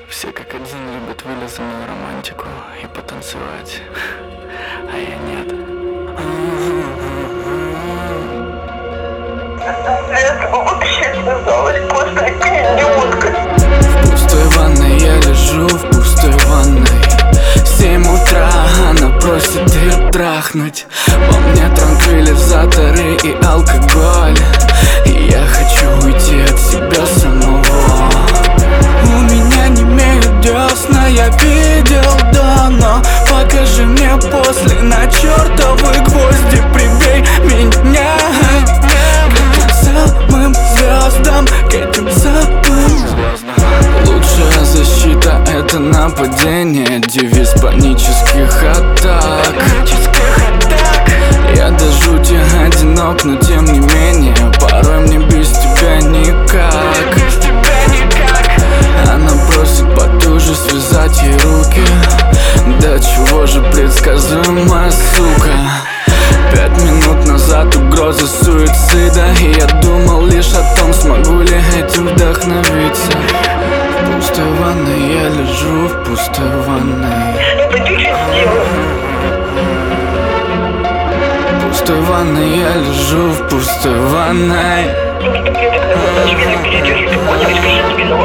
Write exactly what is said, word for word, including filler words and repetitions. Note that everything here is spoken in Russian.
Все как один любят вылизанную романтику и потанцевать, а я нет. Это вообще казалось просто идиотка. В пустой ванной я лежу, в пустой ванной. Семь утра, она просит ее трахнуть. Во мне транквилизаторы и алкоголь, и я хочу уйти от себя самого. У меня не имеют десна, я видел, да, но покажи мне после. На чертовы гвозди прибей меня к этим самым звездам, к этим самым звездам. Лучшая защита — это нападение, девиз панических атак. Я до жути одинок, но тем не менее порой мне без тебя никак. Она просит потуже связать ей руки. Да чего же предсказуемая сука. Пять минут назад угроза суицида, и я думал лишь о том, смогу ли этим вдохновиться. В пустой ванной я лежу, в пустой ванной. Это ты что сделал? В пустой ванной я лежу, в пустой ванной. Тебе таблеток надо, очевидно, передержишь, ты понял, скажи тебе